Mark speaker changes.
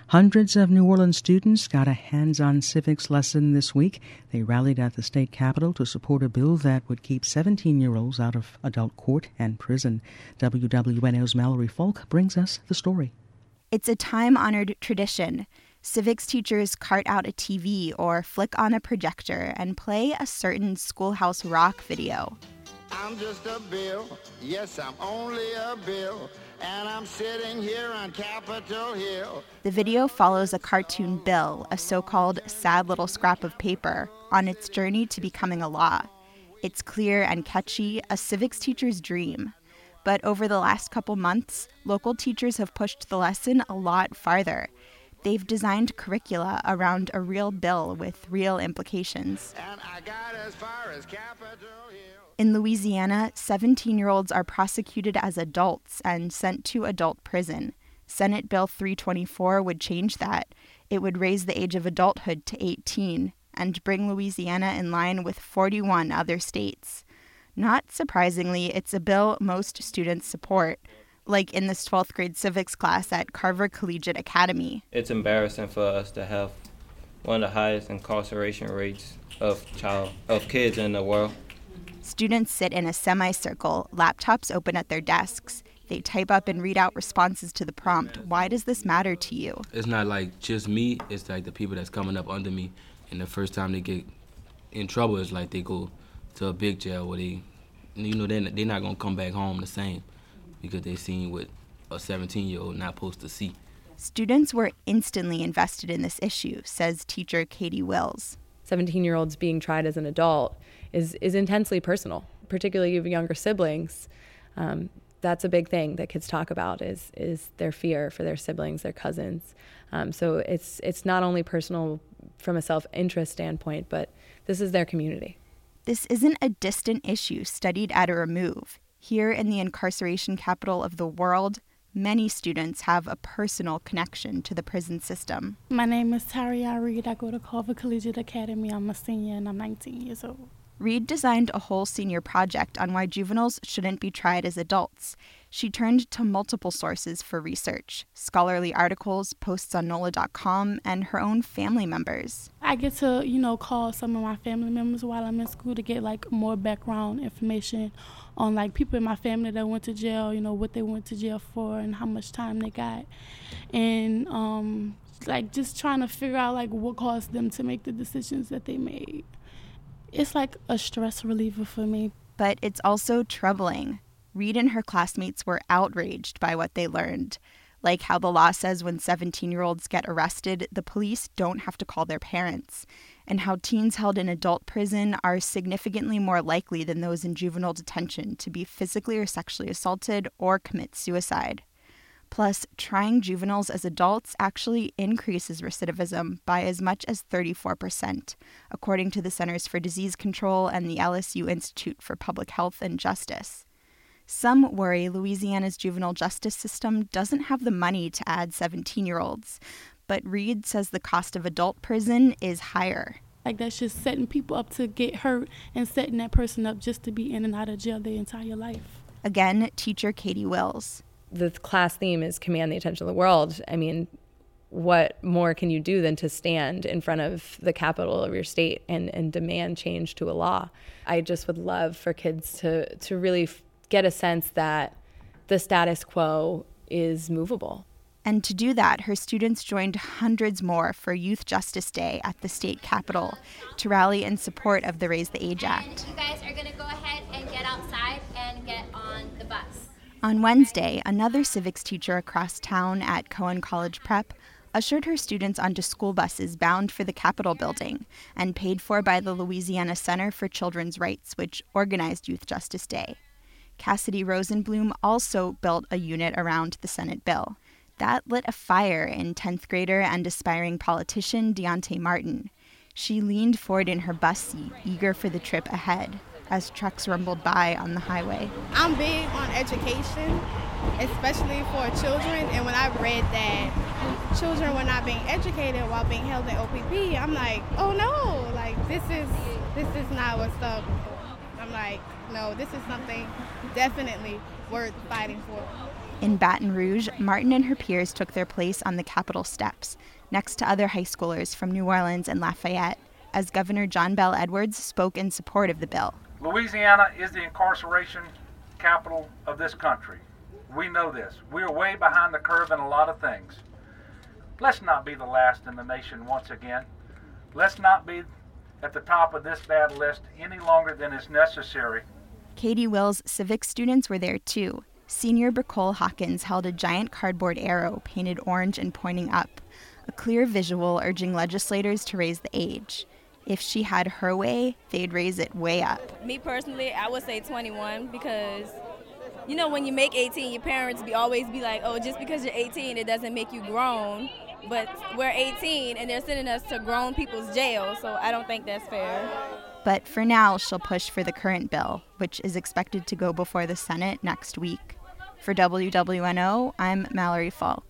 Speaker 1: Hundreds of New Orleans students got a hands-on civics lesson this week. They rallied at the state capitol to support a bill that would keep 17-year-olds out of adult court and prison. WWNO's Mallory Falk brings us the story.
Speaker 2: It's a time-honored tradition. Civics teachers cart out a TV or flick on a projector and play a certain Schoolhouse Rock video.
Speaker 3: I'm just a bill, yes, I'm only a bill, and I'm sitting here on Capitol Hill.
Speaker 2: The video follows a cartoon bill, a so-called sad little scrap of paper, on its journey to becoming a law. It's clear and catchy, a civics teacher's dream. But over the last couple months, local teachers have pushed the lesson a lot farther. They've designed curricula around a real bill with real implications.
Speaker 3: And I got as far as Capitol Hill.
Speaker 2: In Louisiana, 17-year-olds are prosecuted as adults and sent to adult prison. Senate Bill 324 would change that. It would raise the age of adulthood to 18 and bring Louisiana in line with 41 other states. Not surprisingly, it's a bill most students support, like in this 12th grade civics class at Carver Collegiate Academy.
Speaker 4: It's embarrassing for us to have one of the highest incarceration rates of kids in the world.
Speaker 2: Students sit in a semicircle, laptops open at their desks. They type up and read out responses to the prompt. Why does this matter to you?
Speaker 5: It's not like just me, it's like the people that's coming up under me. And the first time they get in trouble is like they go to a big jail where they're not going to come back home the same because they seen what a 17-year-old not supposed to see.
Speaker 2: Students were instantly invested in this issue, says teacher Katie Wills.
Speaker 6: 17-year-olds being tried as an adult is intensely personal, particularly if you have younger siblings. That's a big thing that kids talk about is their fear for their siblings, their cousins. So it's not only personal from a self-interest standpoint, but this is their community.
Speaker 2: This isn't a distant issue studied at a remove. Here in the incarceration capital of the world, many students have a personal connection to the prison system.
Speaker 7: My name is Taria Reed. I go to Carver Collegiate Academy. I'm a senior and I'm 19 years old.
Speaker 2: Reed designed a whole senior project on why juveniles shouldn't be tried as adults. She turned to multiple sources for research, scholarly articles, posts on NOLA.com, and her own family members.
Speaker 7: I get to, call some of my family members while I'm in school to get, more background information on, people in my family that went to jail, what they went to jail for and how much time they got. And, just trying to figure out, what caused them to make the decisions that they made. It's like a stress reliever for me.
Speaker 2: But it's also troubling. Reed and her classmates were outraged by what they learned, like how the law says when 17-year-olds get arrested, the police don't have to call their parents, and how teens held in adult prison are significantly more likely than those in juvenile detention to be physically or sexually assaulted or commit suicide. Plus, trying juveniles as adults actually increases recidivism by as much as 34%, according to the Centers for Disease Control and the LSU Institute for Public Health and Justice. Some worry Louisiana's juvenile justice system doesn't have the money to add 17-year-olds, but Reed says the cost of adult prison is higher.
Speaker 7: That's just setting people up to get hurt and setting that person up just to be in and out of jail their entire life.
Speaker 2: Again, teacher Katie Wills.
Speaker 6: The class theme is command the attention of the world. I mean, what more can you do than to stand in front of the capital of your state and demand change to a law? I just would love for kids to really get a sense that the status quo is movable.
Speaker 2: And to do that, her students joined hundreds more for Youth Justice Day at the state capitol to rally in support of the Raise the Age Act.
Speaker 8: And you guys are going to go ahead and get outside and get on the bus.
Speaker 2: On Wednesday, another civics teacher across town at Cohen College Prep ushered her students onto school buses bound for the Capitol building and paid for by the Louisiana Center for Children's Rights, which organized Youth Justice Day. Cassidy Rosenblum also built a unit around the Senate bill. That lit a fire in 10th grader and aspiring politician Deontay Martin. She leaned forward in her bus seat, eager for the trip ahead, as trucks rumbled by on the highway.
Speaker 9: I'm big on education, especially for children, and when I read that children were not being educated while being held in OPP, I'm like, oh no, this is not what's up. I'm like, no, this is something definitely worth fighting for.
Speaker 2: In Baton Rouge, Martin and her peers took their place on the Capitol steps, next to other high schoolers from New Orleans and Lafayette, as Governor John Bel Edwards spoke in support of the bill.
Speaker 10: Louisiana is the incarceration capital of this country. We know this. We are way behind the curve in a lot of things. Let's not be the last in the nation once again. Let's not be at the top of this bad list any longer than is necessary.
Speaker 2: Katie Will's civics students were there too. Senior Bricole Hawkins held a giant cardboard arrow painted orange and pointing up, a clear visual urging legislators to raise the age. If she had her way, they'd raise it way up.
Speaker 11: Me personally, I would say 21 because, you know, when you make 18, your parents always be like, oh, just because you're 18, it doesn't make you grown. But we're 18 and they're sending us to grown people's jail, so I don't think that's fair.
Speaker 2: But for now, she'll push for the current bill, which is expected to go before the Senate next week. For WWNO, I'm Mallory Falk.